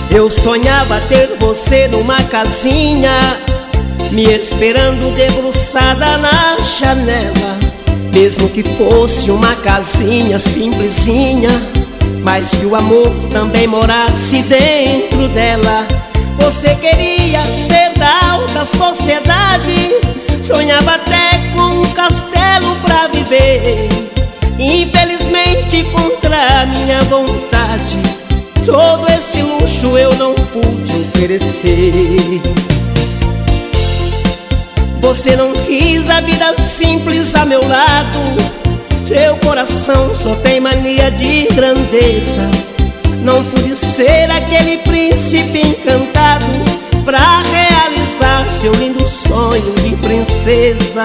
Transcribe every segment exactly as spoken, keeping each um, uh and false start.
Eu sonhava ter você numa casinha, me esperando debruçada na janela. Mesmo que fosse uma casinha simplesinha, mas que o amor também morasse dentro dela. Você queria ser da alta sociedade, sonhava até com um castelo pra viver. Infelizmente, contra a minha vontade, todo esse luxo eu não pude oferecer. Você não quis a vida simples a meu lado, seu coração só tem mania de grandeza. Não pude ser aquele príncipe encantado pra realizar seu lindo sonho de princesa.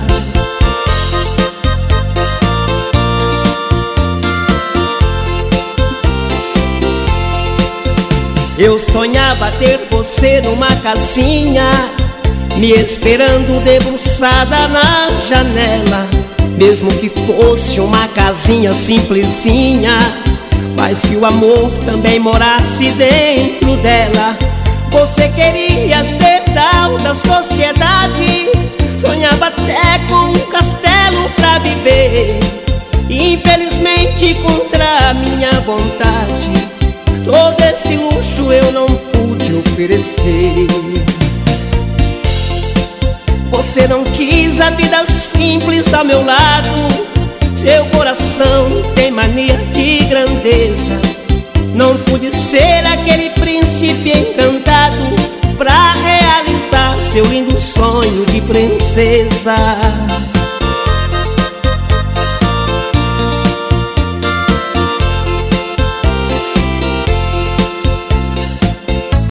Eu sonhava ter você numa casinha, me esperando debruçada na janela. Mesmo que fosse uma casinha simplesinha, mas que o amor também morasse dentro dela. Você queria ser da alta sociedade, sonhava até com um castelo pra viver. Infelizmente, contra a minha vontade, todo esse luxo eu não pude oferecer. Você não quis a vida simples ao meu lado, seu coração tem mania de grandeza. Não pude ser aquele príncipe encantado pra realizar seu lindo sonho de princesa.